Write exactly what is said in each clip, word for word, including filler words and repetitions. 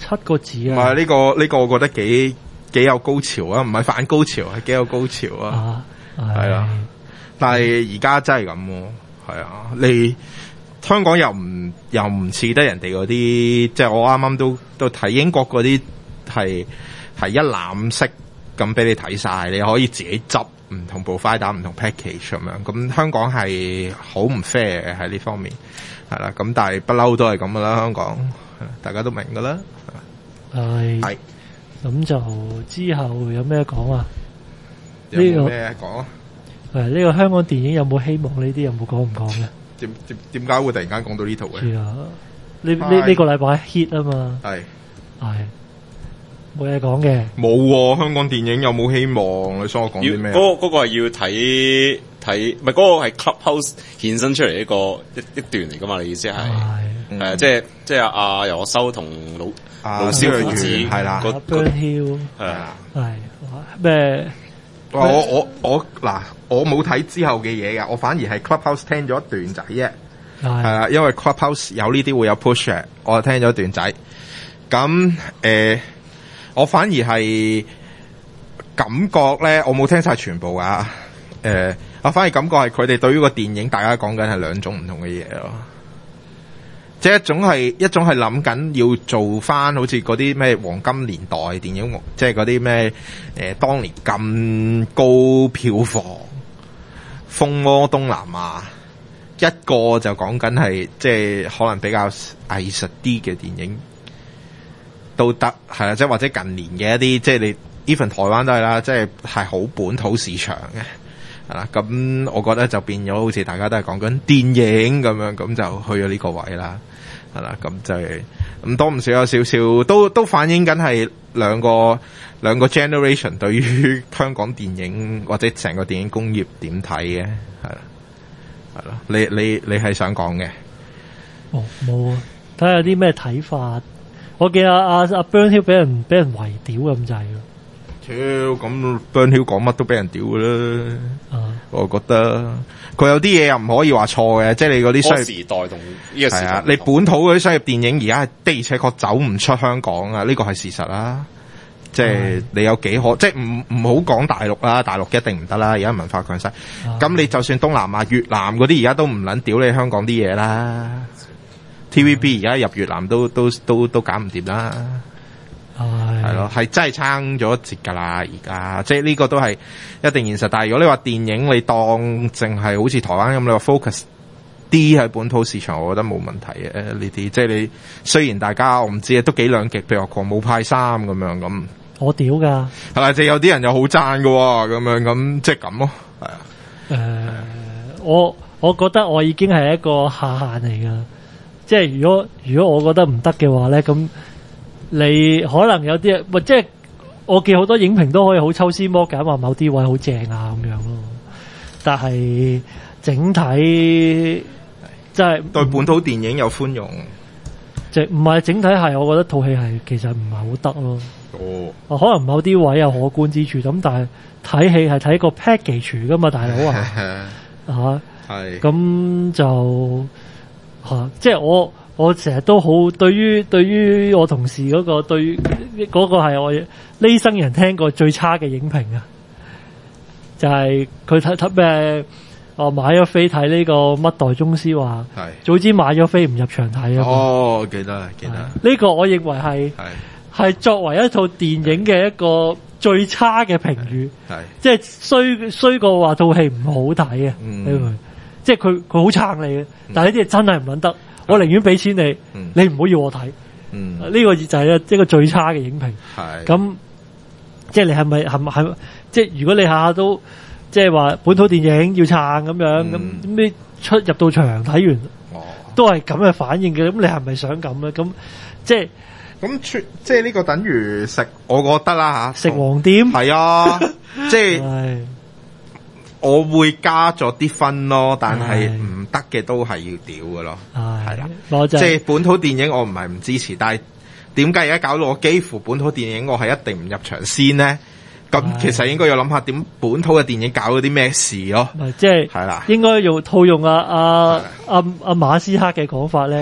七個字啊。 唔係呢個呢、呢個，我覺得幾幾有高潮啊，唔係反高潮，係幾有高潮啊。係啊，但係而家真係咁喎，係啊，你香港又唔又唔似得人哋嗰啲，即係我啱啱都都睇英國嗰啲係係一攬式咁俾你睇晒，你可以自己執唔同 provider 唔同 package 咁樣。咁香港係好唔 fair 嘅喺呢方面，係啦。咁但係不嬲都係咁噶啦，香港大家都明噶啦。 係係咁就之後有咩講啊？ 有冇咩講啊？ 誒，呢個香港電影有冇希望？呢啲有冇講唔講嘅？ 點點點解會突然間講到呢度嘅？ 係啊，呢呢呢個禮拜 hit 啊嘛。係係冇嘢講嘅。冇香港電影有冇希望？你想我講啲咩？ 嗰個嗰個係要睇睇，唔係嗰個係 Clubhouse 衍生出嚟一個一一段嚟噶嘛？你意思係誒，即係即係阿游學修同老老蕭父子係啦， 阿 Burn Hill 係啊， 係咩？ 我我我嗱，我冇睇之後嘅嘢㗎，我反而係 Clubhouse 聽咗一段仔啫，係啦，因為 Clubhouse 有呢啲會有 push 嘅，我聽咗一段仔。咁誒、呃，我反而係感覺咧，我冇聽晒全部㗎。誒、呃，我反而感覺係佢哋對於個電影，大家講緊係兩種唔同嘅嘢咯。即係一種係一種係諗緊要做翻好似嗰啲咩黃金年代電影，即係嗰啲咩誒當年咁高票房風靡東南亞。一個就講緊係即係可能比較藝術啲嘅電影都得，係啦，即係或者近年嘅一啲即係你 even 台灣都係啦，即係係好本土市場嘅，係啦。咁我覺得就變咗好似大家都係講緊電影咁樣，咁就去咗呢個位啦。係啦，咁就係咁多唔少有少少，都都反映緊係兩個兩個 generation 對於香港電影或者成個電影工業點睇嘅，係啦，係咯。你你你係想講嘅？ 哦，冇啊，睇下有啲咩睇法。我見阿阿阿 Burn Hill 俾人俾人圍屌咁滯咯。 超咁 Burn Hill 講乜都俾人屌噶啦。 啊， 我覺得佢有啲嘢又唔可以話錯嘅，即係你嗰啲商業時代同呢個時代， 係啊，你本土嗰啲商業電影而家係的而且確走唔出香港啊，呢個係事實啦。即係你有幾可，即係唔唔好講大陸啦，大陸一定唔得啦，而家文化強勢。咁你就算東南亞、越南嗰啲而家都唔撚屌你香港啲嘢啦。T V B 而家入越南都都都都搞唔掂啦。係咯，係真係撐咗一截噶啦，而家即係呢個都係一定現實。但係如果你話電影，你當淨係好似台灣咁，你話 focus 啲喺本土市場，我覺得冇問題嘅呢啲。即係你雖然大家我唔知啊，都幾兩極，譬如話狂舞派三咁樣咁， 我屌噶係啦，即係有啲人又好讚噶咁樣咁，即係咁咯，係啊。 誒、呃，我我覺得我已經係一個下限嚟噶，即係如果如果我覺得唔得嘅話咧，咁。你可能有啲，或即係我見好多影評都可以好抽絲剝繭，話某啲位好正啊咁樣咯。但係整體即係對本土電影有寬容， 即係唔係整體係，我覺得套戲係其實唔係好得咯。 哦， 可能某啲位有可觀之處，咁但係睇戲係睇個 package 噶嘛，大佬啊，嚇係咁就嚇、啊，即係我。我成日都好對於對於我同事嗰、那個對嗰、那個係我呢生人聽過最差嘅影評啊，就係佢睇睇咩？我買咗飛睇呢個乜代宗師話，早知買咗飛唔入場睇啊！ 哦，記得記得呢、 這個我認為係係作為一套電影嘅一個最差嘅評語，即係衰衰過話套戲唔好睇啊！嗯、即係佢佢好撐你嘅，但係呢啲嘢真係唔撚得。我寧願俾錢你，嗯、你唔好要，要我睇。呢、嗯呢個就係一個最差嘅影評。咁即係你係咪係咪係？即係如果你下下都即係話本土電影要撐咁樣，咁、嗯、你出入到場睇完，哦、都係咁嘅反應嘅，咁你係咪想咁咧？咁即係咁出，即係呢個等於食，我覺得啦嚇， 食黃店係啊，即係。我會加咗啲分咯，但係唔得嘅都係要屌嘅咯，係啦，即係本土電影我唔係唔支持，但係點解而家搞到我幾乎本土電影我係一定唔入場先呢？咁其實應該要諗下點本土嘅電影搞咗啲咩事咯， 即係係啦，應該用套用阿阿阿阿馬斯克嘅講法咧，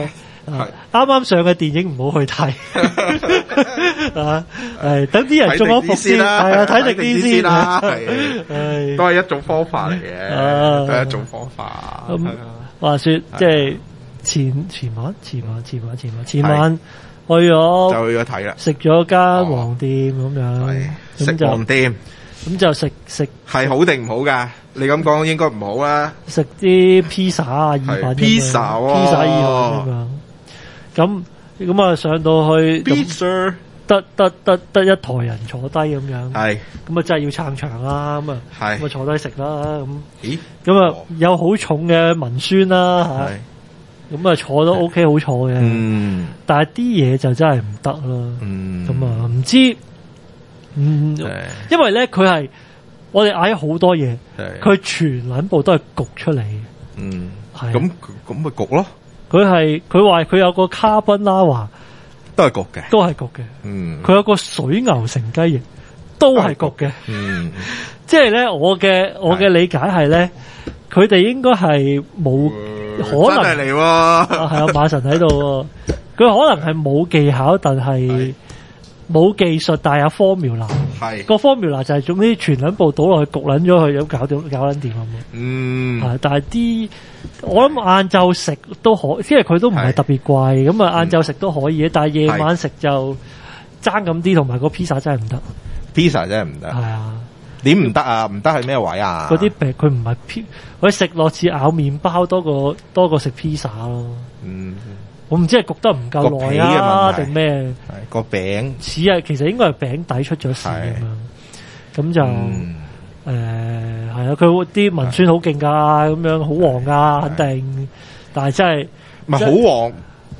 啱啱上嘅電影唔好去睇啊！係等啲人中咗伏先，係啊，睇定啲先啦，係都係一種方法嚟嘅，都係一種方法。 咁話說即係前前晚、前晚、前晚、前晚、前晚去咗就去咗睇啦， 食咗間黃店咁樣， 食黃店。 咁就食食係好定唔好噶？你咁講應該唔好啦。 食啲披薩啊、意粉、 披薩、 披薩意粉咁樣。咁咁啊上到去，得得得得一台人坐低咁樣。係。咁啊真係要撐場啦，咁啊，咁啊坐低食啦咁。咦？咁啊有好重嘅文宣啦嚇。咁啊坐都 OK 好坐嘅。嗯。但係啲嘢就真係唔得啦。嗯。咁啊唔知。嗯，因為咧佢係我哋嗌咗好多嘢，佢全撚部都係焗出嚟嘅。 嗯，係咁咁咪焗咯。 佢係佢話佢有個卡賓拉華， 都係焗嘅， 都係焗嘅。嗯，佢有個水牛城雞翼，都係焗嘅。嗯，即係咧，我嘅我嘅理解係咧，佢哋應該係冇可能真係嚟喎。係啊， 馬神喺度，佢可能係冇技巧，但係。冇技術，但係有 formula。係個 formula 就係總之全撚部倒落去焗撚咗佢，咁搞掂搞撚掂咁。嗯，係但係啲我諗晏晝食都可，因為佢都唔係特別貴，咁啊晏晝食都可以嘅。但係夜晚食就爭咁啲，同埋個 pizza 真係唔得。pizza 真係唔得。係啊，點唔得啊？唔得係咩位啊？嗰啲餅佢唔係 p， 佢食落似咬麵包多過多過食 pizza 咯。嗯。我唔知係焗得唔夠耐啊，定咩？個餅似係其實應該係餅底出咗事咁樣，咁就誒係啊！佢啲文宣好勁噶，咁樣好黃噶，肯定。但係真係唔係好黃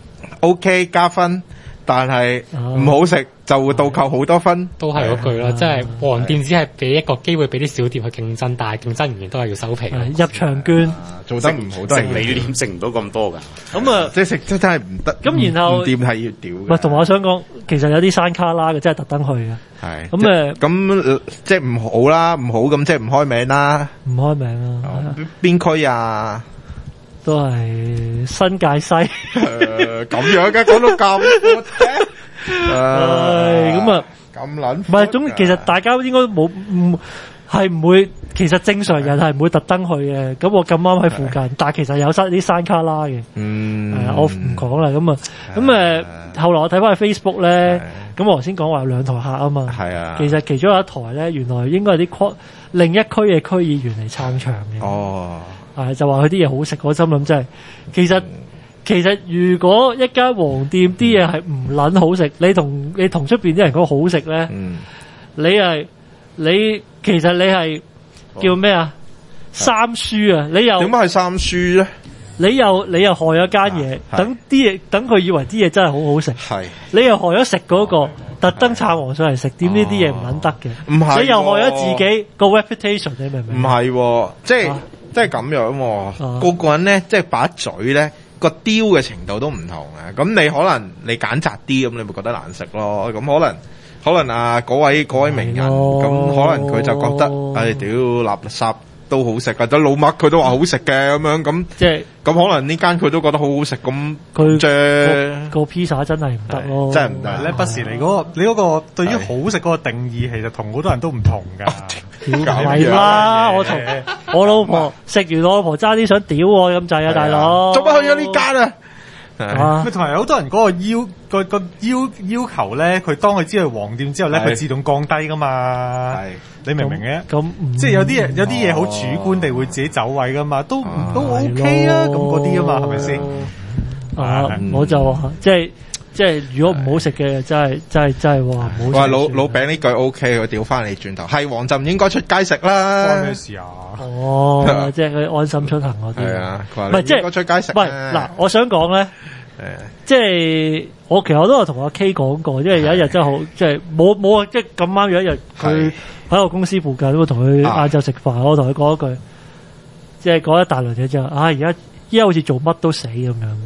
，OK 加分，但係唔好食就會倒扣好多分。都係嗰句啦，即係黃店只係俾一個機會俾啲小店去競爭，但係競爭完都係要收皮。入場券做得唔好，都係你店食唔到咁多噶。咁啊， 即係食真真係唔得。咁然後店係要屌。唔係， 同埋我想講，其實有啲山卡拉嘅，真係特登去嘅。係。咁誒，咁即係唔好啦，唔好咁即係唔開名啦。 唔開名啊？ 邊區啊？ 都係新界西。 誒，咁樣嘅講到咁闊嘅。 唉，咁啊， 咁撚唔係，總其實大家應該冇唔係唔會，其實正常人係唔會特登去嘅。咁我咁啱喺附近，但係其實有山啲山卡拉嘅。嗯，係啊，我唔講啦。咁啊，咁誒，後來我睇翻去 Facebook 咧，咁我頭先講話有兩台客啊嘛。係啊，其實其中有一台咧，原來應該係啲另一區嘅區議員嚟撐場嘅。哦，係就話佢啲嘢好食，我心諗真係，其實。其實如果一間黃店啲嘢係唔撚好食，你同你同出邊啲人講好食咧，嗯、你係你其實你係叫咩啊？三輸啊！你又點解係三輸咧？ 你又你又害咗間嘢，等啲嘢等佢以為啲嘢真係好好食，係你又害咗食嗰個特登撐黃上嚟食，點呢啲嘢唔撚得嘅？唔係，你又害咗自己個 reputation，你明唔明？ 唔係，即係即係咁樣，啊、個個人咧，即係把嘴咧。個雕嘅程度都唔同啊！咁你可能你揀擇啲，咁你咪覺得難食咯。咁可能可能啊嗰位嗰位名人，咁可能佢就覺得，唉屌垃圾都好食，或者老麥佢都話好食嘅咁樣，咁即係咁可能呢間佢都覺得好好食，咁佢啫個披薩真係唔得咯， 真係唔得咧。 不時你嗰個你嗰個對於好食嗰個定義，其實同好多人都唔同㗎。 唔係啦，我同我老婆食完，我老婆爭啲想屌我咁滯啊，大佬！ 做乜去咗呢間啊？ 啊！同埋好多人嗰個要個個要要求咧，佢當佢知道黃店之後咧，佢自動降低噶嘛。係你明唔明嘅？咁即係有啲嘢有啲嘢好主觀地會自己走位噶嘛，都都 OK 啊，咁嗰啲啊嘛，係咪先？ 啊！我就即係即係如果唔好食嘅，真係真係真係話唔好食。 哇！老老餅呢句 OK，佢調翻你轉頭，係黃就唔應該出街食啦。 關咩事啊？ 哦，即係佢安心出行嗰啲。係啊，唔係即係出街食。 唔係嗱，我想講咧，即係我其實我都有同阿 K 講過，因為有一日真係好，即係冇冇即係咁啱有一日佢喺我公司附近，我同佢晏晝食飯，我同佢講一句，即係講一大輪嘢之後，啊而家依家好似做乜都死咁樣，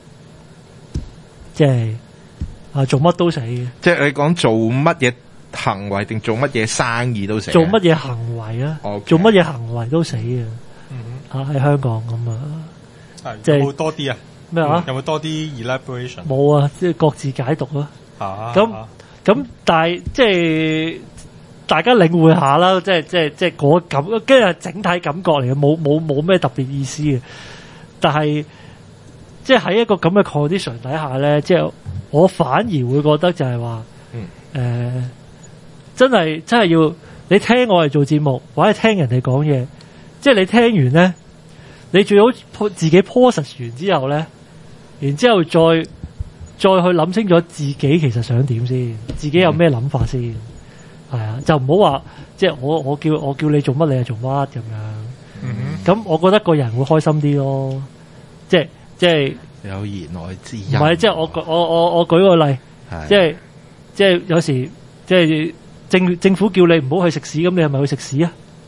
即係啊做乜都死嘅。 即係你講做乜嘢行為定做乜嘢生意都死？ 做乜嘢行為啊？ Okay. 做乜嘢行為都死嘅。啊喺香港咁啊， 即係多啲啊。 咩啊？ 有冇多啲 elaboration？ 冇啊，即係各自解讀咯。咁咁，但係即係大家領會下啦，即係即係即係嗰感，跟住係整體感覺嚟嘅，冇冇冇咩特別意思嘅。但係即係喺一個咁嘅 condition 底下咧，即係我反而會覺得就係話，誒、嗯呃，真係真係要你聽我嚟做節目，或者聽人哋講嘢，即係你聽完咧，你最好自己 process 完之後咧，然之後再。再去諗清楚自己其實想點先，自己有咩諗法先，係、嗯、啊，就唔好話即係我我叫我叫你做乜你就做乜咁樣。咁、嗯、我覺得個人會開心啲咯，即係即係有言外之音。唔係，即係我我我我舉個例，即係即係有時即係政政府叫你唔好去食屎，咁你係咪去食屎啊？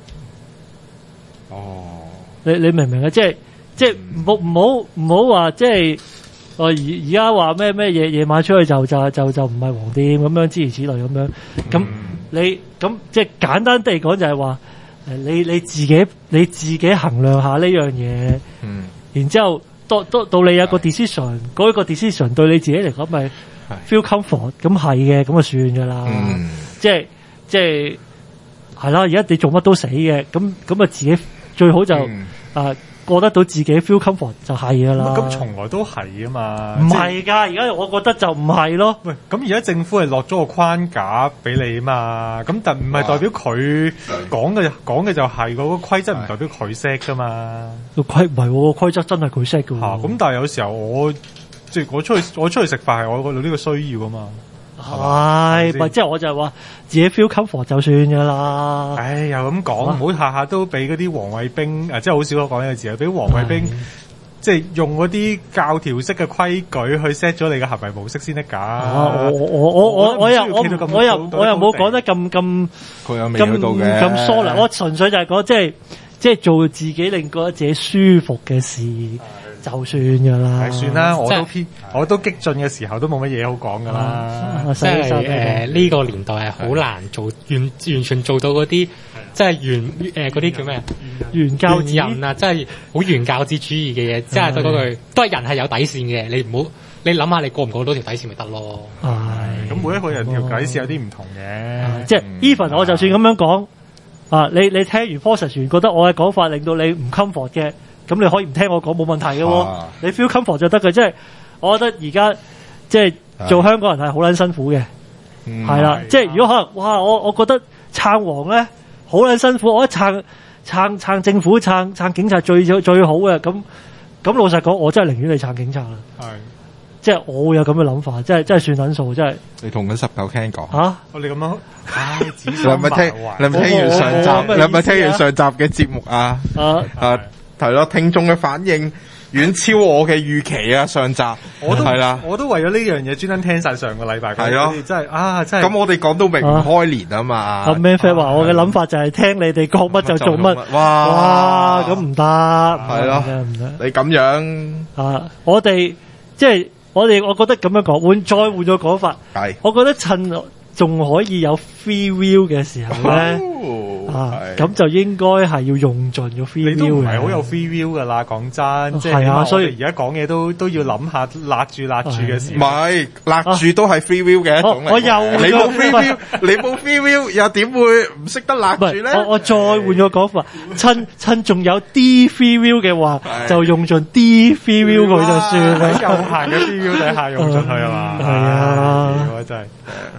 哦，你你明唔明啊？即係即係唔好唔好唔好話即係。我而而家話咩咩夜夜晚出去就就就就唔係黃店咁樣，諸如此類咁樣。咁你咁即係簡單地講就係話，誒你你自己你自己衡量下呢樣嘢，嗯，然之後到到到你有個 decision，嗰一個 decision 對你自己嚟講咪 feel comfort，咁係嘅，咁就算噶啦。嗯，即係即係係啦。而家你做乜都死嘅，咁咁啊自己最好就、嗯、啊。過得到自己 feel comfort 就係噶啦， 咁從來都係啊嘛， 唔係噶，而家我覺得就唔係咯。 喂，咁而家政府係落咗個框架俾你啊嘛，咁但唔係代表佢講嘅講嘅就係、是、嗰、那個規則，唔代表佢 set 噶嘛。個規唔係個規則真係佢 set 噶。吓、啊，咁但係有時候我即係我出去我出去食飯係我呢個需要噶嘛。 係，咪即係我就係話自己 feel comfort 就算噶啦。 唉，又咁講，唔好下下都俾嗰啲黃衛兵，啊，即係好少講呢個字啊，俾黃衛兵即係用嗰啲教條式嘅規矩去 set 咗你嘅行為模式先得噶。 我我我我我我又我我又我又冇講得咁咁佢有味道嘅咁疏啦。我純粹就係講即係即係做自己令覺得自己舒服嘅事。就算噶啦， 算啦，我都偏，我都激進嘅時候都冇乜嘢好講噶啦。 即係誒呢個年代係好難做完完全做到嗰啲，即係原誒嗰啲叫咩？ 原教旨人啊，即係好原教旨主義嘅嘢，即係對嗰句都係人係有底線嘅。你唔好你諗下，你過唔過到條底線咪得咯？ 係咁，每一個人條底線有啲唔同嘅。 即係 even 我就算咁樣講啊，你你聽完 process 完覺得我嘅講法令到你唔 comfort 嘅。咁你可以唔聽我講冇問題嘅喎、啊，你 feel comfort 就得嘅，即係我覺得而家即係做香港人係好撚辛苦嘅，係啦，即係如果可能，哇！我我覺得撐黃咧好撚辛苦，我覺得撐撐撐政府撐撐警察最最好嘅，咁咁老實講，我真係寧願你撐警察啦，係，即係我會有咁嘅諗法，即係真係算撚數，真係。 你同緊十九 Ken 講嚇， 我哋咁樣，唉， 你係咪聽？你係咪聽完上集？你係咪聽完上集嘅節目啊？啊啊！係咯，聽眾嘅反應遠超我嘅預期啊！上集我都係啦， 我都為咗呢樣嘢專登聽晒上個禮拜。係咯，真係啊，真係。 咁我哋講到明唔開年啊嘛。 阿 Man Fat 話我嘅諗法就係聽你哋講乜就做乜。 哇哇，咁唔得。 係咯，唔得。你咁樣啊，我哋即係我哋，我覺得咁樣講，換再換咗講法。係，我覺得趁仲可以有 free will 嘅時候咧。啊，咁就應該係要用盡個 free will 嘅。你都唔係好有 free will 噶啦，講真，即係啊，所以而家講嘢都都要諗下，勒住勒住嘅時候。 唔係，勒住都係 free will 嘅一種嚟。 我又你冇 free will，你冇 free will，又點會唔識得勒住咧？ 我我再換個講法，趁趁仲有啲 free will 嘅話，就用盡啲 free will 佢就算啦。 有限嘅 free will 底下用盡佢啊嘛。 係啊， 真係。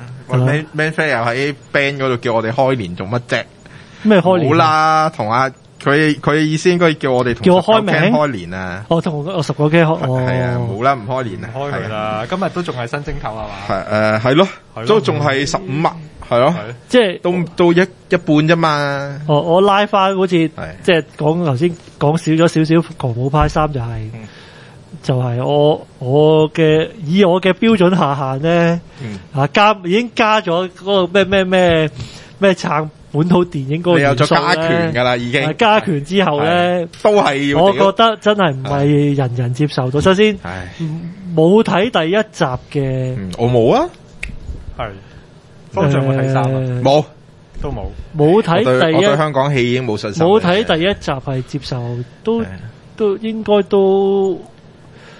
Man Man Fat 又喺 band 嗰度叫我哋開年做乜啫？ 咩開年？ 好啦，同阿佢佢嘅意思應該叫我哋同叫我開名開年啊！ 我同我十個 K 開， 係啊，冇啦，唔開年啊， 開佢啦！今日都仲係新正頭係嘛？ 係誒係咯，都仲係十五萬係咯， 即係都都一一半啫嘛。 我我拉翻好似即係講頭先講少咗少少狂舞派三就係。就係我我嘅以我嘅標準下限咧，嗯、啊加已經加咗嗰個咩咩咩咩撐本土電影嗰個元素咧，你有咗加權㗎啦，已經加權之後咧， 都係要。 我覺得真係唔係人人接受到。首先，冇睇第一集嘅、 嗯，我冇啊， 係方丈冇睇三啊， 冇、呃、 都冇冇睇第一。 我對香港戲已經冇信心。 冇睇第一集係接受，都都應該都。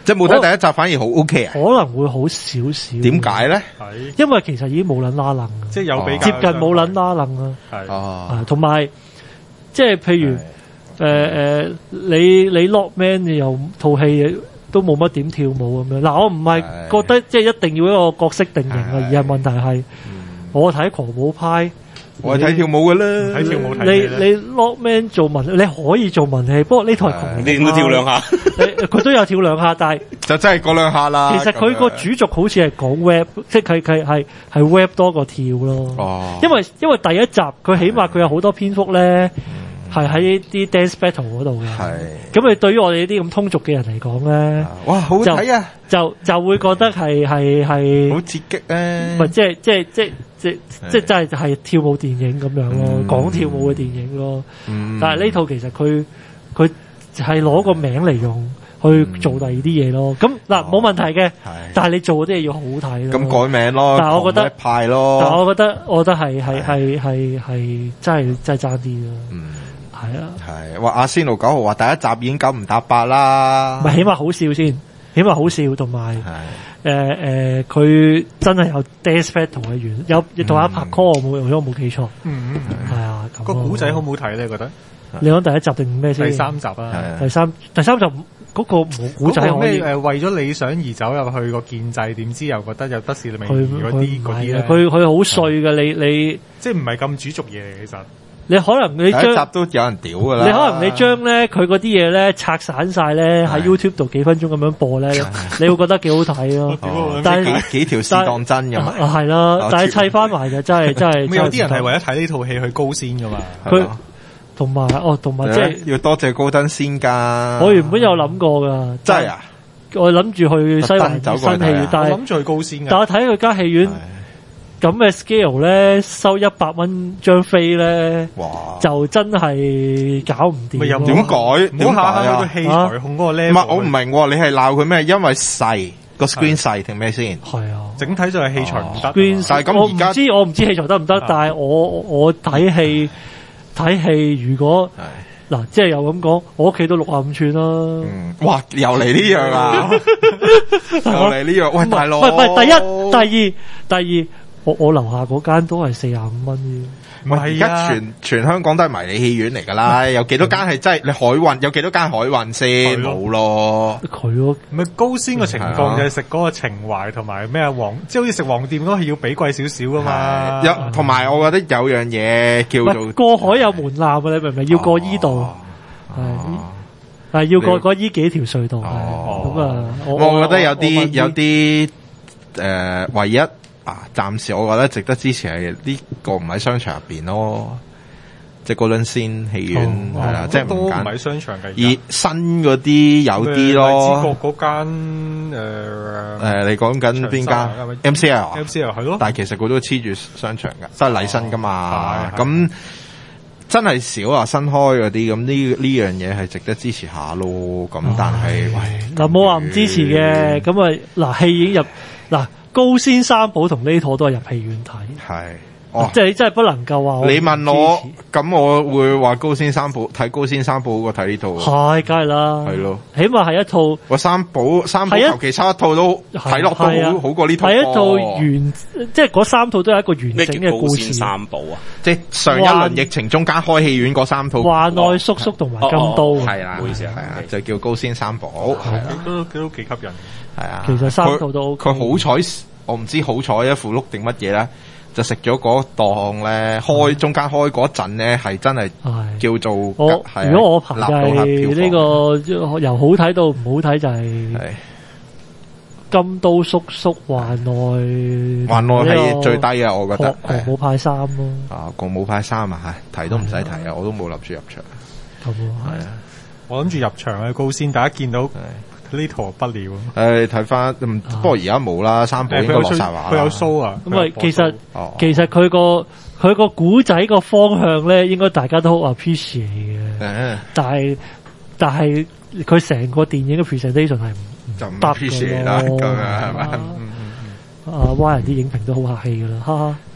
即係冇睇第一集反而好 OK 啊？ 可能會好少少。 點解咧？ 因為其實已經冇撚拉楞， 即係有比較接近冇撚拉楞啦。 係啊，同埋即係譬如誒誒，你你 Lockman 你又套戲都冇乜點跳舞咁樣。嗱，我唔係覺得即係一定要一個角色定型啊，而係問題係我睇狂舞派。 我係睇跳舞嘅啦， 睇跳舞睇你你 Lockman 做文，你可以做文戲，不過呢台狂你都跳兩下， 佢都有跳兩下，但係就真係嗰兩下啦。 其實佢個主軸好似係講 rap，即係佢佢係係 rap 多過跳咯。哦，因為因為第一集佢起碼佢有好多篇幅咧，係喺啲 dance battle 嗰度嘅。係，咁你對於我哋呢啲咁通俗嘅人嚟講咧， 哇，好睇啊！ 就就會覺得係係係好刺激啊！ 唔係即係即係即係。即即真係係跳舞電影咁樣咯，講、嗯、跳舞嘅電影咯。嗯、但係呢套其實佢佢係攞個名嚟用去做第二啲嘢咯。咁嗱冇問題嘅，但係你做嗰啲嘢要好睇咯。 咁改名咯， 但係我覺得派咯。 但係我覺得我覺得係係係係係真係真係爭啲咯。嗯，係啊。係話阿仙奴九號話第一集已經九唔搭八啦。 咪起碼好笑先，起碼好笑同埋。誒誒，佢、呃、真係有 dance battle 嘅元，有同阿拍 call 我冇，如果我冇記錯，嗯，係啊， 個古仔好唔好睇咧？你覺得？ 你講第一集定咩先？ 第三集啊， 第三第三集嗰個冇古仔可以誒，為咗理想而走入去個建制，點知又覺得有得是未嗰啲嗰啲咧？ 佢佢好碎嘅，你你即係唔係咁主軸嘢嚟，其實。 你可能你將第一集都有人屌噶啦， 你可能你將咧佢嗰啲嘢咧拆散晒咧喺 YouTube 度幾分鐘咁樣播咧，你會覺得幾好睇咯。但係幾幾條絲當真噶嘛？ 係啦，但係砌翻埋嘅真係真係。 有啲人係為咗睇呢套戲去高先噶嘛？ 佢同埋哦，同埋即係要多謝高登先噶。 我原本有諗過噶， 真係啊！ 我諗住去西環新戲院，但係諗住去高先嘅。 但係睇佢間戲院。咁嘅 scale 咧，收一百蚊張飛咧，就真係搞唔掂。 點改？ 唔好下下去器材控嗰個 level。 唔係我唔明，你係鬧佢咩？因為細個 screen 細定咩先？ 係啊， 整體就係器材唔得。 但係咁我唔知，我唔知器材得唔得。但係我我睇戲睇戲，如果嗱，即係又咁講，我屋企都六啊五寸啦。 哇！又嚟呢樣啊！又嚟呢樣。喂，大佬， 唔係唔係，第一、第二、第二。我我樓下嗰間都係四十五蚊啫， 唔係而家全全香港都係迷你戲院嚟㗎啦，有幾多間係真係你海運有幾多間海運先冇咯？ 佢咯， 咪高先嘅情況就係食嗰個情懷同埋咩黃，即係好似食黃店嗰個係要俾貴少少㗎嘛。 有同埋我覺得有樣嘢叫做過海有門檻啊，你明唔明？要過依度係係要過嗰依幾條隧道咁啊！ 我覺得有啲有啲誒唯一。啊！暫時我覺得值得支持係呢個唔喺商場入邊咯，即係嗰輪先戲院係啦，即係唔揀喺商場嘅。 而新嗰啲有啲咯， 荔枝角嗰間誒誒，你講緊邊間 M C L？M C L 係咯， 但係其實佢都黐住商場㗎，都係禮新㗎嘛。咁真係少啊，新開嗰啲咁呢呢樣嘢係值得支持下咯。咁但係嗱冇話唔支持嘅，咁啊嗱戲院入嗱。高先三寶同呢套都係入戲院睇， 係，哦， 即係你真係不能夠話。 你問我，咁我會話高先三寶睇高先三寶好過睇呢套。係， 梗係啦。係咯，起碼係一套。 我三寶三寶求其差一套都睇落都好好過呢套。係一套完，即係嗰三套都係一個完整嘅故事。 高先三寶啊， 即係上一輪疫情中間開戲院嗰三套。 幻愛叔叔同埋金刀。 係啦，唔好意思啊，係啊，就叫高先三寶。 係啊，都都幾吸引。 係啊， 其實三套都 OK。 佢好彩，我唔知好彩一副碌定乜嘢咧，就食咗嗰檔咧，開中間開嗰陣咧，係真係叫做我。如果我排就係呢個由好睇到唔好睇就係金刀叔叔幻愛。 幻愛係最低啊，我覺得。 狂舞派三咯。 啊，狂舞派三啊，係提都唔使提啊，我都冇諗住入場。 咁啊，係啊， 我諗住入場嘅高先，大家見到。呢套不了， 誒睇翻，不過而家冇啦，三寶應該落晒畫。 佢有 show 啊， 咁啊，其實其實佢個佢個古仔個方向咧，應該大家都好 appreciate 嘅。但係但係佢成個電影嘅 presentation 係唔得嘅咯。咁樣係嘛？啊，Y 人啲影評都好客氣噶啦，哈哈。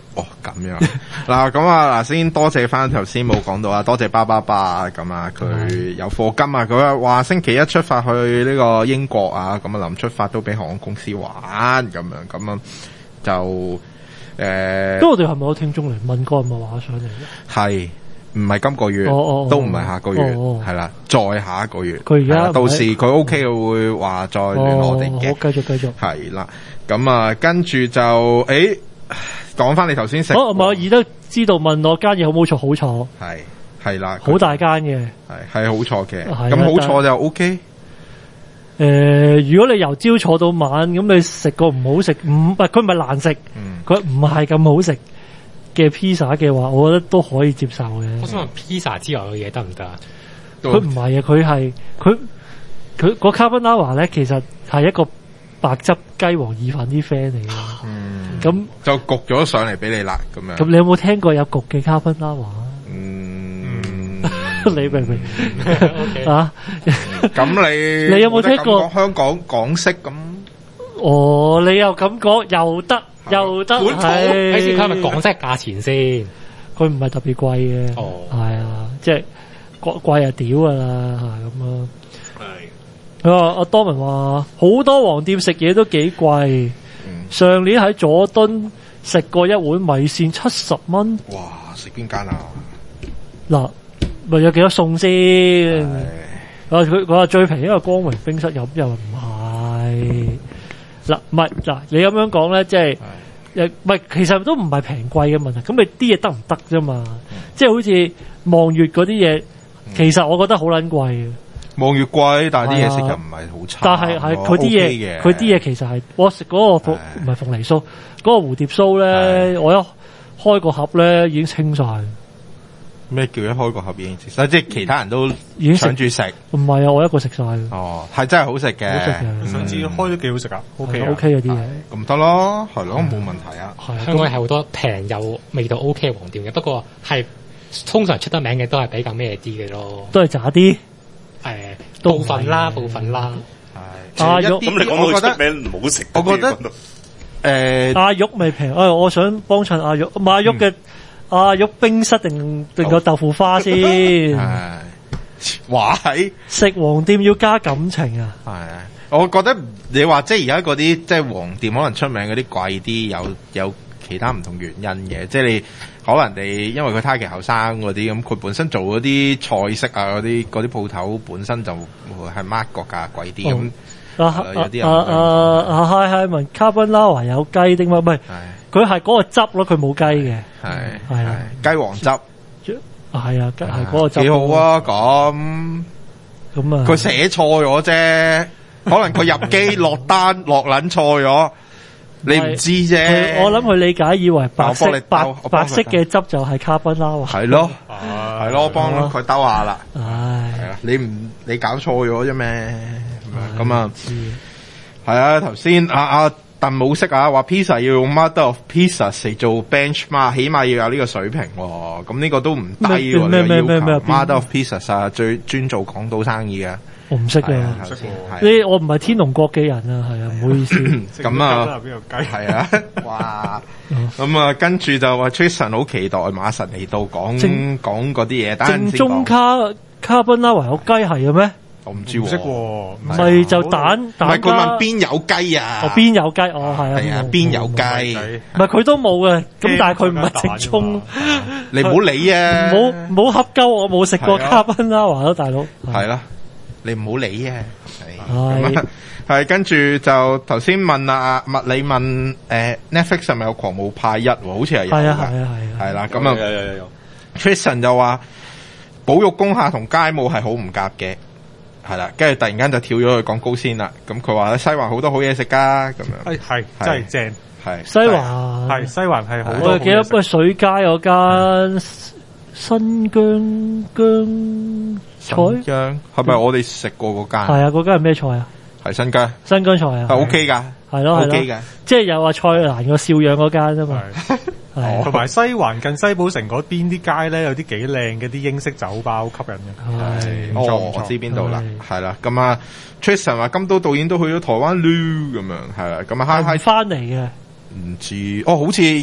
哦，咁樣嗱，咁啊嗱，先多謝翻頭先冇講到啊，多謝巴巴巴啊，咁啊佢有課金啊，佢話星期一出發去呢個英國啊，咁啊臨出發都俾航空公司玩咁樣，咁啊就誒， 咁我哋係咪有聽眾嚟問過，係咪話上嚟咧？ 係。唔係今個月，哦哦、都唔係下個月，係、哦哦、啦，再下一個月。佢而家到時佢 OK 會話再聯絡我哋嘅。好，繼續繼續。係啦，咁啊，跟住就誒，講翻你頭先食。 我我而家知道問我間嘢好唔好坐？好坐。 係係啦， 好大間嘅。 係係好坐嘅。咁好坐就 OK。誒、 呃，如果你由朝坐到晚，咁你食個唔好食，唔唔係佢唔係難食，佢唔係咁好食嘅披薩嘅話，我覺得都可以接受嘅。 我想問披薩之外嘅嘢得唔得啊？ 佢唔係啊，佢係佢佢個 carbonara 咧，其實係一個白汁雞皇意粉啲 friend 嚟嘅。嗯，咁就焗咗上嚟俾你啦，咁樣。 咁你有冇聽過有焗嘅 carbonara？ 嗯， 你明唔明啊？ 咁你你有冇聽過香港港式咁？ 哦，你又咁講又得。又得係，睇先佢係咪講真價錢先？ 佢唔係特別貴嘅，係、哦、啊，即係貴貴啊屌噶啦，咁咯。係佢話阿多文話好多黃店食嘢都幾貴、嗯，上年喺佐敦食過一碗米線七十蚊。 哇！食邊間啊？ 嗱，咪有幾多餸先？啊，佢佢話最平一個光榮冰室又又唔係。嗱，唔係嗱，你咁樣講咧，即係誒，唔係，其實都唔係平貴嘅問題，咁你啲嘢得唔得啫嘛？即係好似望月嗰啲嘢，其實我覺得好撚貴嘅。 望月貴，但係啲嘢食又唔係好差。 但係係佢啲嘢，佢啲嘢其實係我食嗰個唔係鳳梨酥，嗰、嗰個蝴蝶酥咧，我一開個盒咧已經清晒。 咩叫一開個盒已經食晒？即係其他人都已經搶住食。唔係啊，我一個食晒。 哦，係真係好食嘅。好食嘅。 上次開都幾好食啊 ！OK OK 嗰啲嘢。 咁得咯，係咯，冇問題啊。 香港係好多平又味道 OK 嘅黃店嘅，不過係通常出得名嘅都係比較咩啲嘅咯。 都係渣啲。 誒，部分啦，部分啦。 係。阿玉，咁你講到出名唔好食，我覺得誒， 阿玉咪平。誒，我想幫襯阿玉，阿玉嘅。阿玉冰室定定個豆腐花先？係話喺食黃店要加感情啊！ 係，我覺得你話即係而家嗰啲即係黃店可能出名嗰啲貴啲，有有其他唔同原因嘅。即係你可能你因為佢太期後生嗰啲咁，佢本身做嗰啲菜式啊嗰啲嗰啲鋪頭本身就係 mark 個價貴啲咁。 啊有啲人啊啊啊嗨嗨問 carbonara 有雞丁乜？唔係。佢係嗰個汁咯，佢冇雞嘅， 係係啊，雞黃汁， 係啊，係嗰個汁， 幾好啊！咁咁啊，佢寫錯咗啫，可能佢入機落單落撚錯咗，你唔知啫。 我諗佢理解以為白色白白色嘅汁就係卡賓拉， 係咯，係咯，幫佢兜下啦。唉，係啊，你唔你搞錯咗啫咩？咁啊，係啊，頭先阿阿。但冇識啊，話 pizza 要用 Mother of Pizza 嚟做 benchmark，起碼要有呢個水平喎。咁呢個都唔低喎，呢個要求。Mother of Pizza 啊，最專做港島生意嘅。 我唔識嘅，唔識喎。呢我唔係天龍國嘅人啊，係啊，唔好意思。 咁啊，係啊，哇！咁啊，跟住就話 Tristan 好期待馬神嚟到講講嗰啲嘢。 正宗卡卡賓拉維有雞係嘅咩？ 我唔知喎， 唔係就蛋蛋。 唔係佢問邊有雞啊？ 哦，邊有雞？哦，係啊。 係啊，邊有雞？ 唔係佢都冇嘅，咁但係佢唔係正宗。 你唔好理啊！ 唔好唔好恰鳩我冇食過卡賓拉華咯，大佬。 係啦，你唔好理啊！係係跟住就頭先問啊麥理問誒 Netflix 係咪有狂舞派一？好似係有㗎。係啊係啊係。係啦，咁啊有有有有。Tristan 就話保育工廈同街舞係好唔夾嘅。係啦，跟住突然間就跳咗去講高先啦。咁佢話咧西環好多好嘢食噶，咁樣。 係真係正， 係西環係西環係好多。 我記得不過水街嗰間新疆姜菜， 姜係咪我哋食過嗰間？ 係啊，嗰間係咩菜啊？ 係新疆， 新疆菜啊， 係 OK 噶， 係咯係咯，即係又話蔡瀾個笑樣嗰間啫嘛。 係，同埋西環近西寶城嗰邊啲街咧，有啲幾靚嘅啲英式酒吧，好吸引嘅。 係，哦，我知邊度啦，係啦。咁啊 Tristan 話金都導演都去咗台灣嚕，咁樣係啦。咁啊，嗨嗨翻嚟嘅， 唔知哦，好似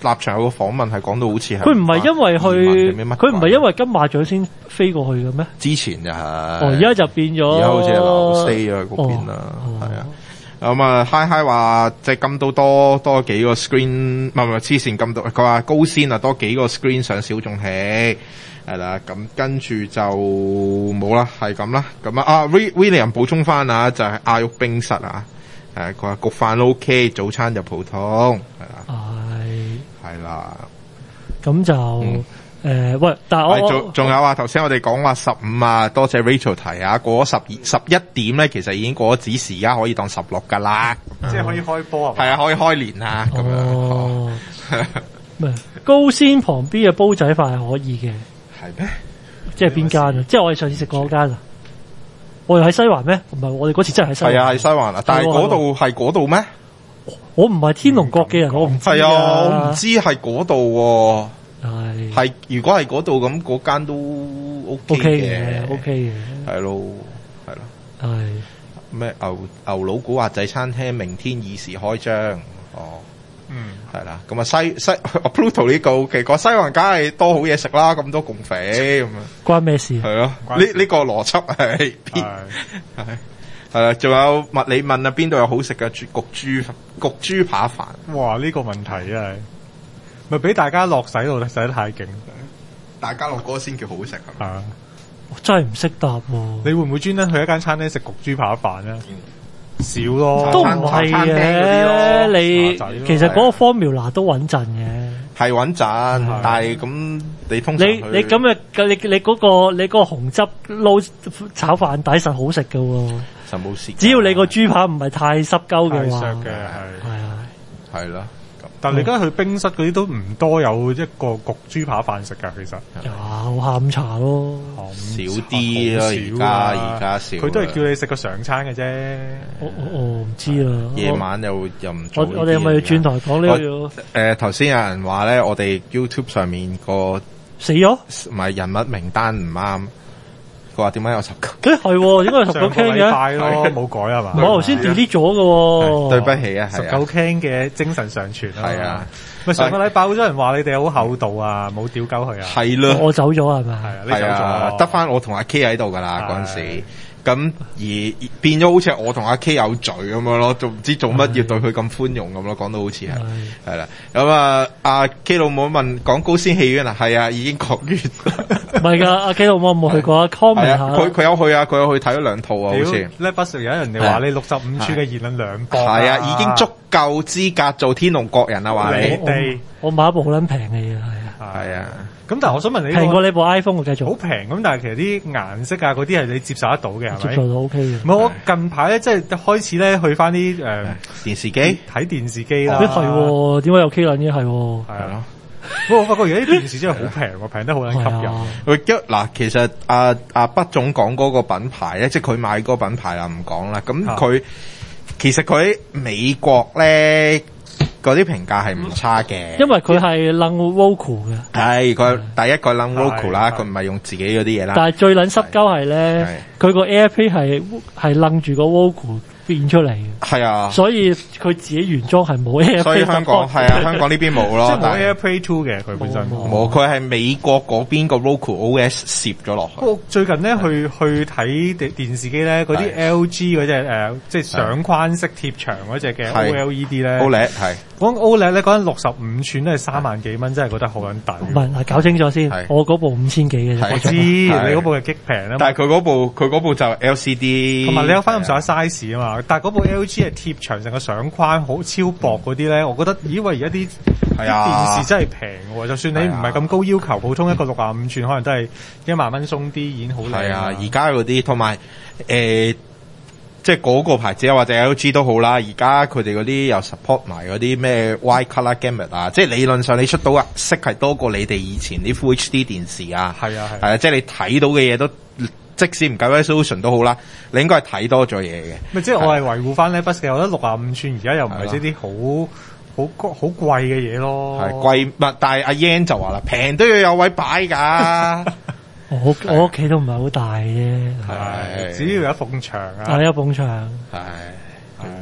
立場有個訪問係講到好似係佢唔係因為去，佢唔係因為金馬獎先飛過去嘅咩？ 之前就係、是，哦而家就變咗， 而家好似係留 stay 咗嗰邊啦，係、哦、啊。咁啊 ，Hi Hi 話即係咁到多多幾個 screen，唔係唔係黐線咁多，佢話高先啊多幾個 screen 上小眾戲，係啦，咁跟住就冇啦，係咁啦，咁啊啊 William 補充翻啊，就係阿玉冰室啊，誒佢話焗飯 OK， 早餐就普通，係啦，係係啦， 咁就。嗯誒、呃，喂！但係我仲仲有啊，頭先我哋講話十五啊，多謝 Rachel 提啊，過咗十二十一點咧，其實已經過咗指示，而家可以當十六噶啦， 即係可以開波啊， 係啊，可以開年啊，咁、哦、樣。 咩？高先旁邊嘅煲仔飯係可以嘅， 係咩？ 即係邊間啊？即係我哋上次食嗰間啊？我哋喺西環咩？唔係，我哋嗰次真係喺西環。係啊，喺西環啊，但係嗰度係嗰度咩？我唔係天龍國嘅人，我唔知啊， 我唔知係嗰度。 係， 係如果係嗰度咁，嗰間都 OK 嘅 ，OK 嘅， 係咯，係咯， 係咩牛牛佬古惑仔餐廳明天二時開張，哦，嗯，係啦，咁啊西西 Pluto 呢個 OK，個西環梗係多好嘢食啦，咁多共匪咁啊， 關咩事？ 係咯，呢呢個邏輯係係係啦，仲有物理問啊，邊度有好食嘅焗豬焗豬扒飯？ 哇，呢個問題啊！咪俾大家落洗到洗得太勁， 大家落嗰個先叫好食係咪？ 啊！ 我真係唔識答喎。 你會唔會專登去一間餐廳食焗豬扒飯咧？少咯， 都唔係嘅。你其實嗰個 formula 都穩陣嘅，係穩陣。但係咁你通常你你咁嘅你你嗰個你嗰個紅汁撈炒飯底實好食嘅喎， 實冇事。 只要你個豬扒唔係太濕鳩嘅話， 係啊， 係啦。 但係你而家去冰室嗰啲都唔多有一個焗豬扒飯食㗎，其實有下午茶咯， 少啲咯，而家而家少。 佢都係叫你食個常餐嘅啫。 我我我唔知啊。 夜晚又又唔我我哋係咪要轉台講呢個？ 誒頭先有人話咧，我哋 YouTube 上面個死咗， 唔係人物名單唔啱。佢話點解有十九？ 誒係，點解有十九 can 嘅？ 咯，冇改係嘛？ 我頭先 delete 咗嘅。 對不起啊， 十九 can 嘅精神上傳啊。 係啊， 咪上個禮拜好多人話你哋好厚道啊，冇屌鳩佢啊。 係咯， 我走咗係咪？ 係啊，你走咗， 得翻我同阿 K 喺度噶啦嗰陣時。咁而變咗好似我同阿 K 有罪咁樣咯，仲唔知做乜要對佢咁寬容咁咯？講到好似係係啦。咁啊，阿 K 老母問講高先戲院啊，係啊，已經講完。 唔係噶，阿 K 老母冇去過啊 comment 下。 佢佢有去啊，佢有去睇咗兩套啊，好似。 呢不時有人哋話你六十五寸嘅言論兩磅。 係啊，已經足夠資格做天龍國人啦，話你。 我買一部好撚平嘅嘢，係啊。 係啊。 咁但係我想問你， 平過你部 iPhone 繼續好平咁，但係其實啲顏色啊嗰啲係你接受得到嘅，係咪？ 接受到 OK 嘅。 唔係我近排咧，即係開始咧去翻啲誒電視機睇電視機啦。 係喎，點解有 K 輪嘅？係喎， 係咯。 不過我發覺而家啲電視真係好平喎，平得好撚吸引。 喂，嗱，其實阿阿畢總講嗰個品牌咧，即係佢買嗰個品牌啦，唔講啦。咁佢其實佢喺美國咧。嗰啲評價係唔差嘅， 因為佢係楞 Roku 嘅。 係佢第一個楞 Roku 啦，佢唔係用自己嗰啲嘢啦。 但係最撚濕鳩係咧，佢個 AirPlay 係係楞住個 Roku 變出嚟嘅。係啊，所以佢自己原裝係冇 AirPlay。 所以香港係啊，香港呢邊冇咯， 即係冇 AirPlay Two 嘅佢本身冇，佢係美國嗰邊個 Roku O S 攝咗落去。 不過最近咧去去睇電電視機咧，嗰啲 L G 嗰隻誒，即係相框式貼牆嗰隻嘅 O L E D 咧 ，OLED 係。 講 OLED 咧，嗰陣六十五寸都係三萬幾蚊，真係覺得好撚抵。 唔係，搞清楚先。我嗰部五千幾嘅啫。 我知你嗰部係激平啊。 但係佢嗰部佢嗰部就 L C D， 同埋你有翻咁上下 size 啊嘛。但係嗰部 L G 係貼牆成個相框好超薄嗰啲咧，我覺得咦喂而家啲啲電視真係平喎。就算你唔係咁高要求，普通一個六十五寸可能都係一萬蚊鬆啲，已經好靚。 係啊，而家嗰啲同埋誒。即係嗰個牌子啊，或者 L G 都好啦。而家佢哋嗰啲又 support 埋嗰啲咩 wide color gamut 啊，即係理論上你出到啊色係多過你哋以前啲 Full H D 電視啊。係啊係啊，即係你睇到嘅嘢都，即使唔夠 resolution 都好啦，你應該係睇多咗嘢嘅。 咪即係我係維護翻呢筆嘅，我覺得六十五寸而家又唔係即啲好好好貴嘅嘢咯。 係貴物，但係阿 Yan 就話啦，平都要有位擺㗎。 我我屋企都唔係好大啫， 係只要有一埲牆啊， 係一埲牆， 係，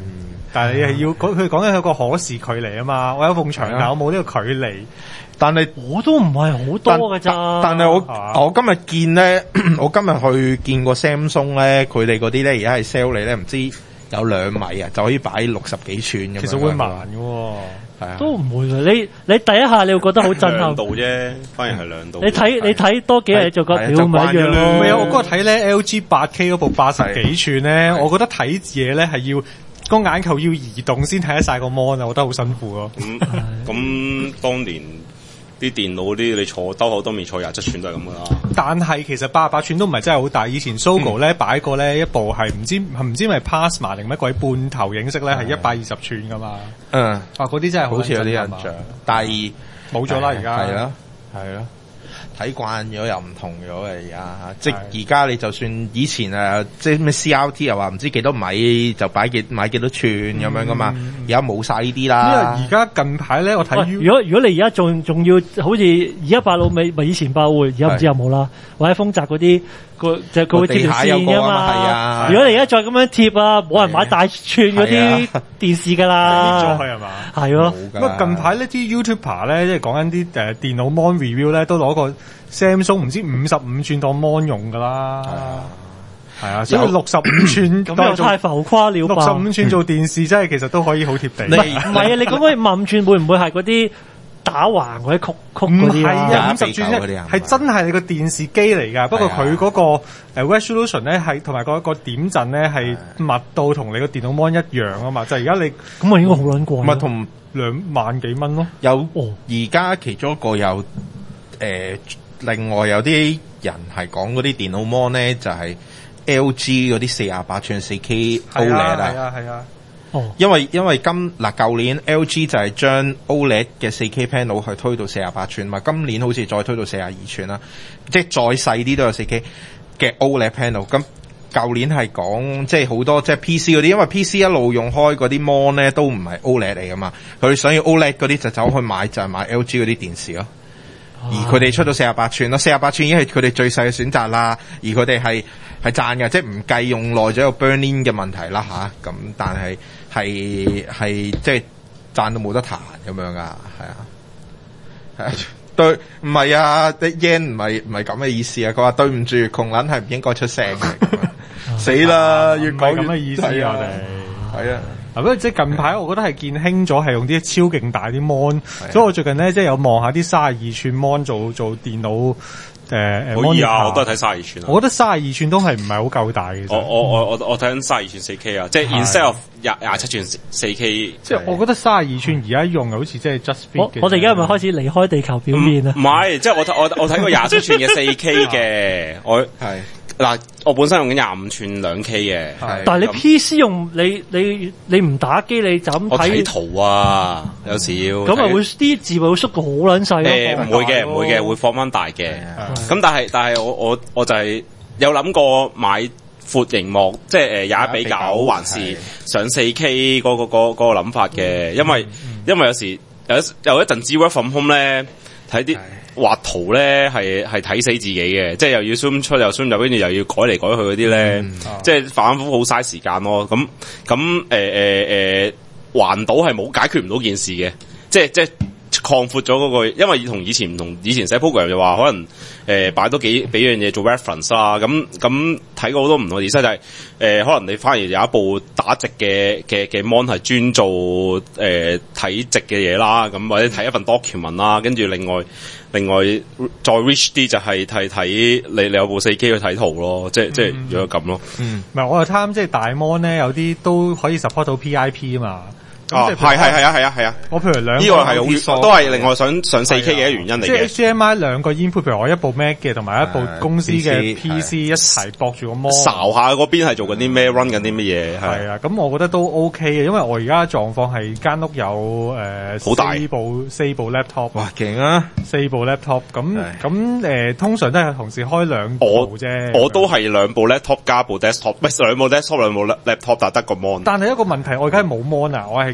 但係你係要佢講緊有個可視距離啊嘛，我有埲牆但我冇呢個距離。 但係我都唔係好多㗎咋。 但係我我今日見咧，我今日去見過 Samsung 咧，佢哋嗰啲咧而家係 sell 你咧，唔知有兩米啊，就可以擺六十幾寸咁樣。 其實會慢嘅喎。 係啊，都唔會嘅。你你第一下你會覺得好震撼。 兩度啫，反而係兩度。 你睇你睇多幾日就覺得屌咪一樣咯。 唔係啊，我嗰日睇咧 L G 八 K 嗰部八十幾寸咧，我覺得睇嘢咧係要個眼球要移動先睇得晒個 mon 啊，我覺得好辛苦咯。 咁咁當年啲電腦嗰啲你坐兜口兜面坐廿七寸都係咁噶啦。 但係其實八十八寸都唔係真係好大。以前 Sogo 咧擺過咧一部係唔知唔知咪 Plasma 定乜鬼半投影式咧係一百二十寸噶嘛。嗯，啊嗰啲真係好似有啲印象，但係冇咗啦而家。 係咯，係咯。睇慣咗又唔同咗嘅而家，即係而家你就算以前啊，即係咩 C R T 又話唔知幾多米就擺幾買幾多寸咁樣噶嘛，而家冇晒呢啲啦。 因為而家近排咧，我睇如果如果你而家仲仲要好似而家百老美咪以前百會，而家唔知有冇啦，或者豐澤嗰啲個就佢會貼條線噶嘛。係啊，如果你而家再咁樣貼啊，冇人買大寸嗰啲電視噶啦。 咗佢係嘛？係咯。 咁啊，近排呢啲 YouTuber 咧，即係講緊啲誒電腦 mon review 咧，都攞個 Samsung 唔知五十五寸當 mon 用噶啦，係啊，所以六十五寸咁又太浮誇了吧？ 六十五寸做電視真係其實都可以好貼地。 唔係啊，你講嗰五十五寸會唔會係嗰啲打橫或者曲曲嗰啲啊？ 五十寸係真係你個電視機嚟㗎，不過佢嗰個誒 resolution 咧係同埋嗰個點陣咧係密到同你個電腦 mon 一樣啊嘛，就係而家你咁啊應該好撚貴。 唔係同兩萬幾蚊咯。 有而家其中一個有誒。另外有啲人係講嗰啲電腦 mon 咧，就係 L G 嗰啲四十八寸四 K O L E D 啊， 係啊係啊， 哦，因為因為今嗱舊年 L G 就係將 O L E D 嘅四 K panel 去推到四十八寸嘛，今年好似再推到四十二寸啦，即係再細啲都有四 K 嘅 O L E D panel。咁舊年係講即係好多即係 P C 嗰啲，因為 P C 一路用開嗰啲 mon 咧都唔係 O L E D 嚟噶嘛，佢想要 O L E D 嗰啲就走去買就係買 L G 嗰啲電視咯。而佢哋出到四十八寸咯，四十八寸已經係佢哋最細嘅選擇啦。而佢哋係係賺嘅，即係唔計用耐咗有 burn-in 嘅問題啦吓。咁、啊、但係係係即係賺到冇得彈咁樣噶，係啊，係啊，對，唔係啊，啲 yen 唔係唔係咁嘅意思啊。佢話對唔住，窮撚係唔應該出聲嘅，死啦，越講越咁嘅意思啊，我哋係啊。 不過即係近排，我覺得係見興咗係用啲超勁大啲 mon，所以我最近咧即係有望下啲三十二寸 mon 做做電腦誒誒。 可以啊，我都係睇三十二寸啊。 我覺得三十二寸都係唔係好夠大嘅。 我我我我我睇緊三十二寸四 K 啊，即係 instead of 廿廿七寸四 K。 即係我覺得三十二寸而家用好似即係 just fit 嘅。 我哋而家係咪開始離開地球表面啊？ 唔係，即係我睇我我睇過廿七寸嘅四 K 嘅，我係。嗱，我本身用緊廿五寸兩 K 嘅， 但係你 P C 用你你你唔打機你就咁睇。 我睇圖啊，有時要。 咁啊會啲字會縮到好撚細咯。 誒唔會嘅，唔會嘅，會放翻大嘅。咁但係但係我我我就係有諗過買闊熒幕，即係誒廿一比九，還是上四 K 嗰個嗰嗰個諗法嘅，因為因為有時有有一陣子 work from home 咧睇啲。畫圖咧係係睇死自己嘅，即係又要 zoom 出又 zoom 入，跟住又要改嚟改去嗰啲咧，嗯啊、即係反覆好嘥時間咯。咁咁誒誒誒，環島係冇解決唔到件事嘅，即係即係擴闊咗嗰個，因為同以前唔同，以前寫 program 就話可能誒擺、呃、多幾俾樣嘢做 reference 啦。咁咁睇過好多唔同嘅意思，就係、是、誒、呃、可能你反而有一部打直嘅嘅嘅 mon 係專做誒睇直嘅嘢啦，咁或者睇一份 document 啦，跟住另外。另外再 rich 啲就係睇睇你你有部四 K 去睇圖咯，即係、嗯、即係如果咁咯。嗯， 唔係我就貪即係大 mon 咧，有啲都可以 support 到 P I P 啊嘛。 哦，係係係啊係啊係啊！ 我譬如兩個呢個係好都係另外想上四 K 嘅原因嚟嘅。 即係 H D M I 兩個 input，譬如我一部 Mac 嘅同埋一部公司嘅 P C 一齊駁住個 mon。睄下嗰邊係做緊啲咩 run 緊啲乜嘢？係啊，咁我覺得都 OK 嘅，因為我而家狀況係間屋有誒好大四部四部 laptop。 哇，勁啊！ 四部 laptop 咁咁誒，通常都係同時開兩部啫。 我都係兩部 laptop 加部 desktop，唔係兩部 desktop 兩部 laptop，但係得個 mon。 但係一個問題，我而家係冇 mon 啊，我係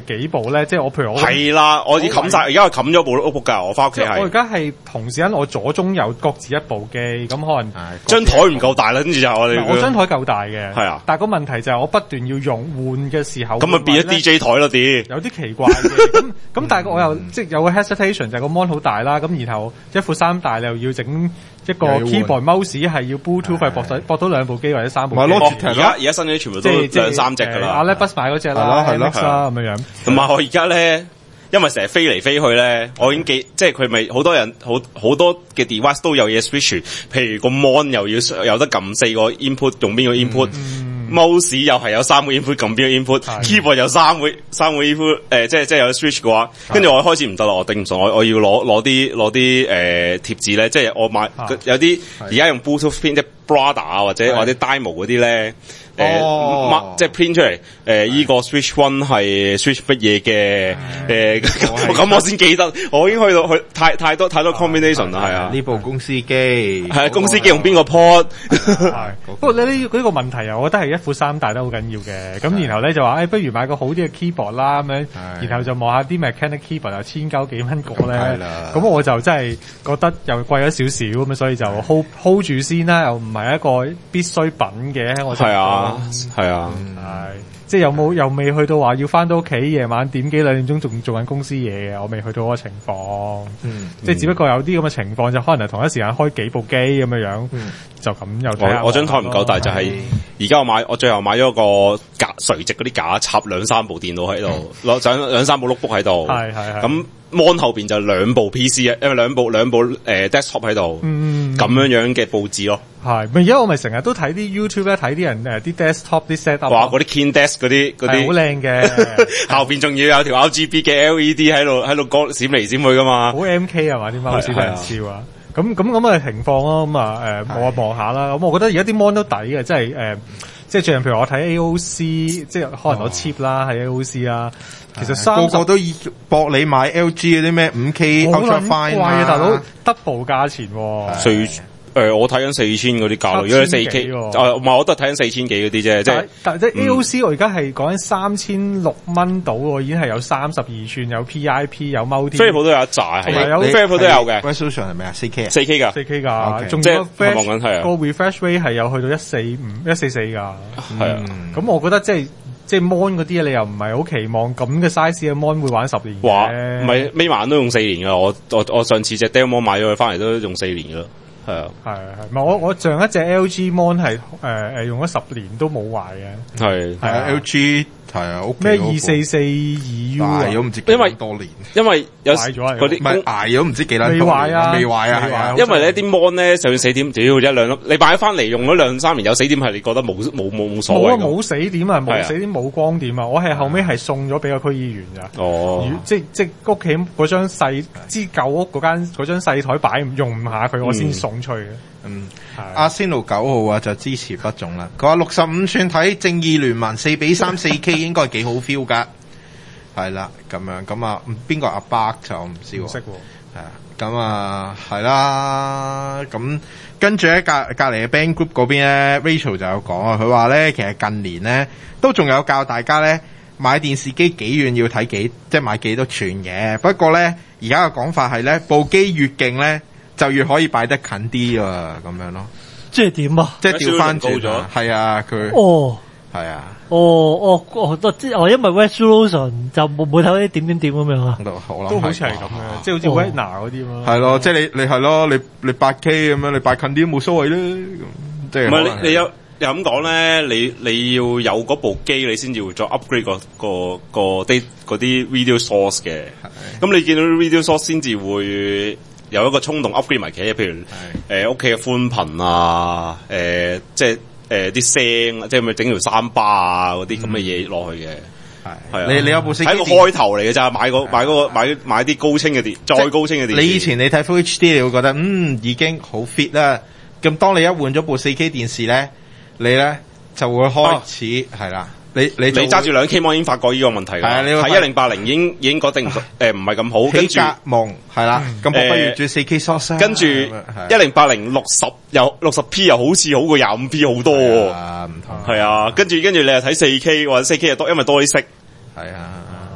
幾部咧，即係我譬如我係啦，我已經冚晒，而家我冚咗部 notebook 㗎，我翻屋企係。 我而家係同時間我左中右各自一部機，咁可能張台唔夠大啦，跟住就我哋。 我張台夠大嘅， 係啊， 但係個問題就係我不斷要用換嘅時候， 咁咪變咗 D J 台咯啲。有啲奇怪嘅，咁咁但係我又即係有個 hesitation 就係個 mon 好大啦，咁然後一副三大你又要整一個 keyboard mouse 係要 Bluetooth 係駁到駁到兩部機或者三部機。 而家而家新嗰啲全部都兩三隻㗎啦。 阿 Lebus 買嗰隻啦，係咯係啦咁樣樣。 同埋我而家咧。因為成日飛嚟飛去咧，我已經記，即係佢咪好多人好好多嘅 device 都有嘢 switch， 譬如個 mon 又要有得撳四個 input， 用邊個 input，mouse、嗯、又係有三個 input， 撳邊個 input，keyboard 有三個三個 input，誒、呃、即係即係有 switch 嘅話，跟住我開始唔得啦，我頂唔順，我我要攞攞啲攞啲誒貼紙咧，即係我買有啲而家用 Bluetooth print 即係 Brother 啊或者或者 Dymo 嗰啲咧。誒、 哦呃，即係 print 出嚟，誒、呃，依、這個 switch one 係 switch 乜嘢嘅，誒，咁我先記得，我已經去到去太太多太多 combination 啦，係啊， 呢部公司機， 係啊，公司機用邊個 port？ 係，不過咧呢呢個問題啊，我覺得係一副三大都好緊要嘅，咁然後咧就話，誒、哎，不如買個好啲嘅 keyboard 啦，咁樣，然後就望下啲 mechanic keyboard 又千九幾蚊個咧，咁我就真係覺得又貴咗少少咁，所以就 hold hold 住先啦，又唔係一個必需品嘅，我係啊。 係啊， 係，即係有冇又未去到話要翻到屋企夜晚點幾兩點鐘仲做緊公司嘢嘅，我未去到嗰個情況，嗯，即係只不過有啲咁嘅情況就可能係同一時間開幾部機咁樣樣，嗯、就咁又睇下。 我我張台唔夠大，就係而家我買我最後買咗個架垂直嗰啲架插兩三部電腦喺度，攞兩兩三部 notebook 喺度，係係係咁。mon 後邊就兩部 P C 啊，因為兩部兩部誒、呃、desktop 喺度，咁、嗯、樣樣嘅佈置咯。 係，咪而家我咪成日都睇啲 YouTube 咧，睇啲人誒啲 desktop 啲 set up。 哇！嗰啲 Kindesk 嗰啲嗰啲好靚嘅， 後邊仲要有條 R G B 嘅 L E D 喺度喺度光閃嚟閃去噶嘛。 好 M K 啊嘛，啲貓屎俾人笑啊！咁咁咁嘅情況咯，咁啊誒望下望下啦。咁我覺得而家啲 mon 都抵嘅，即係誒、呃，即係最近譬如我睇 A O C，即係可能我 cheap 啦，喺 A O C 啦。其實三個個都博你買 L G 嗰啲咩五 K Ultra Fine 啊， 大佬 double 價錢喎。 四誒，我睇緊四千嗰啲價，如果你四 K，誒唔係，我都係睇緊四千幾嗰啲啫。即係但係即係 A O C，我而家係講緊三千六蚊到喎，已經係有三十二寸，有 P I P， 有 multi。 飛鋪都有一紮，係有飛鋪都有嘅。 Resolution 係咪啊？四 K 啊？ 四 K 㗎， 四 K 㗎，仲即係有個 refresh rate 係有去到一四五、一四四㗎。 係啊， 咁我覺得即係。即係 mon 嗰啲你又唔係好期望咁嘅 size 嘅 mon 會玩十年嘅。 哇，唔係尾晚都用四年噶，我我我上次隻 Dell mon 買咗佢翻嚟都用四年噶啦，係啊，係係，唔係我我上一隻 L G mon 係誒誒用咗十年都冇壞嘅， 係係啊 L G。係啊， 咩二四四二 U 啊？都唔知因為多年， 因為有壞咗嗰啲，唔係捱咗唔知幾多年， 未壞啊， 未壞啊，係啊。 因為呢啲 mon 咧，就算死點，屌一兩粒，你買翻嚟用咗兩三年有死點，係你覺得冇冇冇冇所謂？ 冇啊，冇死點啊，冇死點冇光點啊！我係後尾係送咗俾個區議員咋。哦，即即屋企嗰張細支舊屋嗰間嗰張細台擺用唔下佢，我先送出去嘅。 嗯，阿仙奴九號啊就支持不中啦。佢話六十五寸睇正義聯盟四比三四 K 應該幾好 feel 噶，係啦咁樣咁啊，邊個阿伯就我唔知喎， 唔識喎， 係啊，咁啊係啦，咁跟住喺隔隔離嘅 band group 嗰邊咧 ，Rachel 就有講啊，佢話咧其實近年咧都仲有教大家咧買電視機幾遠要睇幾即係買幾多寸嘅，不過咧而家嘅講法係咧部機越勁咧。就越可以擺得近啲啊，咁樣咯。 即係點啊？ 即係調翻轉咗。係啊，佢。 哦。 係啊。 哦哦哦，即係我因為 resolution 就冇冇睇啲點點點咁樣啊。 都好似係咁嘅，即係好似 Retina 嗰啲咯。 係咯，即係你你係咯，你你八 K 咁樣，你擺近啲都冇所謂啦。即係。 唔係你你有又咁講咧？你你要有嗰部機，你先至會再 upgrade 個個個啲嗰啲 video source 嘅。咁你見到 video source 先至會。有一個衝動 upgrade 埋其他，譬如誒屋企嘅寬頻啊，誒、呃、即係誒啲聲，即係咪整條三巴啊嗰啲咁嘅嘢落去嘅。係係啊， 你你有部四 K 係一個開頭嚟嘅咋，買個買嗰個買買啲高清嘅電，再高清嘅電視。 你以前你睇 Full H D 你會覺得嗯已經好 fit 啦，咁當你一換咗部四 K 電視咧，你咧就會開始係啦。你你你揸住兩 K mon 已經發覺呢個問題㗎，喺一零八零已經已經覺定誒唔係咁好，跟住夢係啦，咁我不如轉四 K source， 跟住一零八零六十又六十 P 又好似好過廿五 P 好多喎， 唔同係啊，跟住跟住你又睇四 K 或者四 K 又多，因為多啲色， 係啊，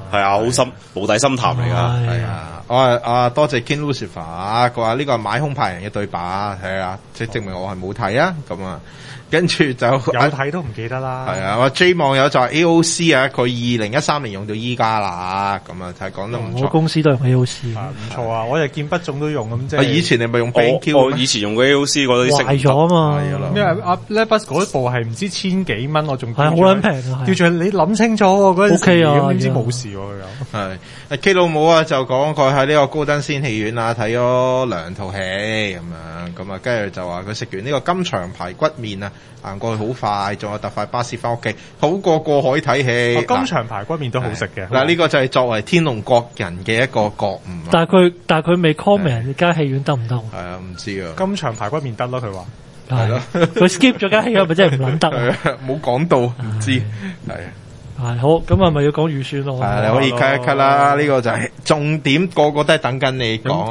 係啊，好深無底深潭嚟㗎。 係啊，我係啊多謝 King Lucifer，佢話呢個係買兇派人嘅對白，係啊，即係證明我係冇睇啊，咁啊。跟住就有睇都唔記得啦。 係啊，我 J 網友就係 A O C 啊，佢二零一三年用到依家啦，咁啊，睇講得唔錯。 我公司都用 A O C， 唔錯啊！我哋見筆種都用咁即係。 以前你咪用 BenQ， 我以前用過 A O C 嗰啲壞咗啊嘛。 因為阿 Lebus 嗰部係唔知千幾蚊，我仲係好撚平啊！ 叫住你諗清楚嗰陣時 O K 啊， 點知冇事喎又。 係阿 K 老母啊，就講佢喺呢個高登仙戲院啊睇咗兩套戲咁樣，咁啊跟住就話佢食完呢個金腸排骨麵啊，行過去好快，仲有特快巴士翻屋企，好過過海睇戲。 哦、金腸排骨麵都好食嘅。 嗱，呢個就係作為天龍國人嘅一個覺悟。 但係佢但係佢未 comment 間戲院得唔得？係啊，唔知啊。 金腸排骨麵得咯，佢話係咯。佢 skip 咗間戲院，咪真係唔撚得？ 冇講到，唔知係。 係好，咁係咪要講預算咯？ 係，你可以 cut 一 cut 啦。呢個就係重點，個個都係等緊你講。